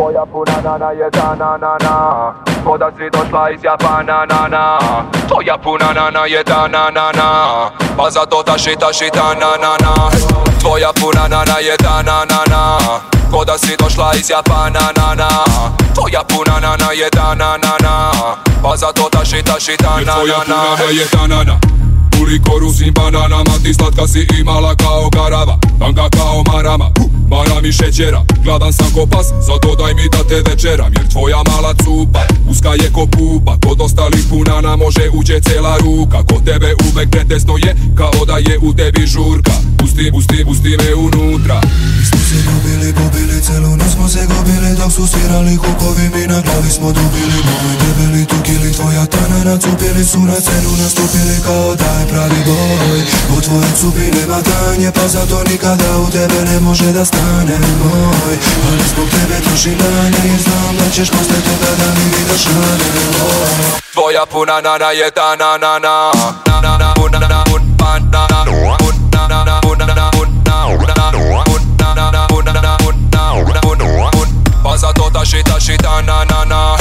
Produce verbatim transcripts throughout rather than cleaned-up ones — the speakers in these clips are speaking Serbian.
Tvoja punana je dananana, ko da si došla iz Japana, na na. Tvoja punana je dananana, pa zato taši taši tananana. Tvoja punana je dananana, ko da si došla iz Japana, na na. Tvoja punana je dananana, pa zato taši taši tananana. Tvoja punana je danana, koliko rusim bananama, ti slatka si imala kao garava, tanka kao marama, marami šećera. Gladan sam ko pas, zato daj mi da te večeram, jer tvoja mala cupa uska je ko pupa. Kod ostalih punana može uđe cela ruka, kod tebe uvek pretesno je, kao da je u tebi žurka. Pusti, pusti, pusti me unutra. Mi smo se ljubili, pobili, celu noć smo se gubili, dok su svirali hukovi, mi na glavi smo dubili. Moj debeli tukili, tvoja tanana cupili su na scenu nastupili, kao da je pravi boj. U tvojoj cupi nema tanje, pa zato nikada u tebe ne može da stane moj. Ali zbog tebe trošim dane, jer znam da ćeš posle toga da mi vidaš rane. Tvoja punana je dananana, punana, punana, punana, punana, punana, pa zato taši taši tananana.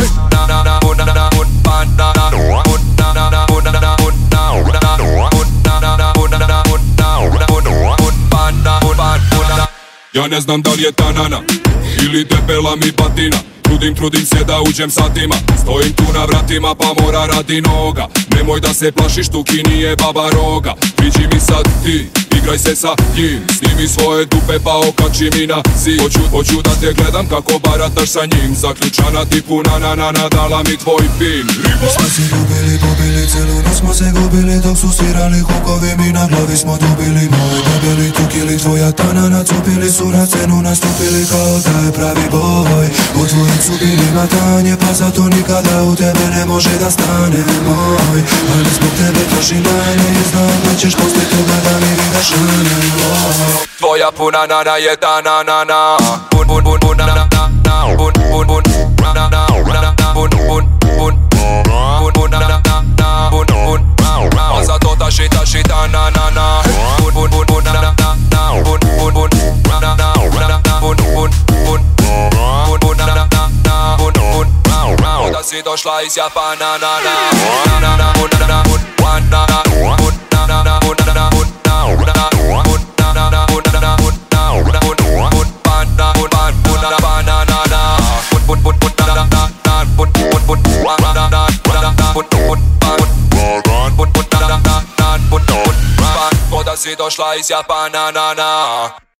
Ja ne znam da li je tanana ili debela mi batina. Trudim, trudim se da uđem satima, stojim tu na vratima pa mora radi noga. Nemoj da se plašiš, tuki nije baba roga. Priđi mi sad ti, igraj se sa njim, snimi svoje dupe pa okači mi na zid. Hoću, hoću da te gledam kako barataš sa njim, zaključana ti punana, dala mi tvoj pin. Mi smo se ljubili, pobili, celu noć smo se gubili, dok su svirali hukovi, mi na glavi smo dubili. Moji debeli tukili, tvoja tanana cupili su na scenu nastupili, kao da je pravi boj. U tvojoj cupi nema tanje, pa zato nikada u tebe ne može da stane moj. Ali zbog tebe trošim dane, jer znam da ćeš posle toga da mi vidaš rane. Tvoja punana je dananana, pun pun pun punana, pun pun pun punana, pun pun pun punana, pun pun, pa zato taši taši tananana. Pun pun pun punana, pun pun pun punana, pun pun pun punana, pun pun, ko da si došla iz Japana, na na. Punana, punana, punana, punana, ko da si došla iz Japana, na na.